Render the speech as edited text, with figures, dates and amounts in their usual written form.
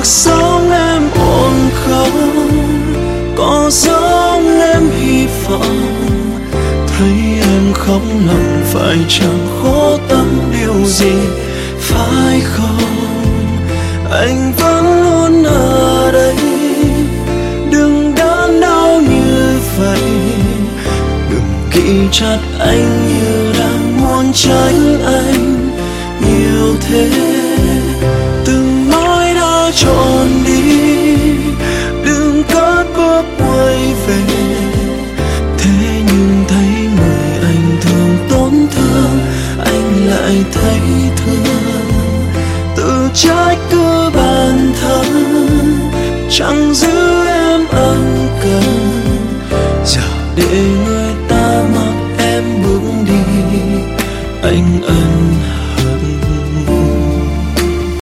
sống em ổn không, có giống em hy vọng. Thấy em khóc lòng phải chẳng khó tâm điều gì phải không? Anh vẫn luôn ở đây, đừng đớn đau như vậy. Đừng ký chặt anh như đang muốn tránh anh nhiều thế. Từng nói đã trọn đi, đừng cất bước quay về. Thế nhưng thấy người anh thường tổn thương, anh lại thấy thương. Tự trách cứ bản thân, chẳng giữ em ân cần. Giờ để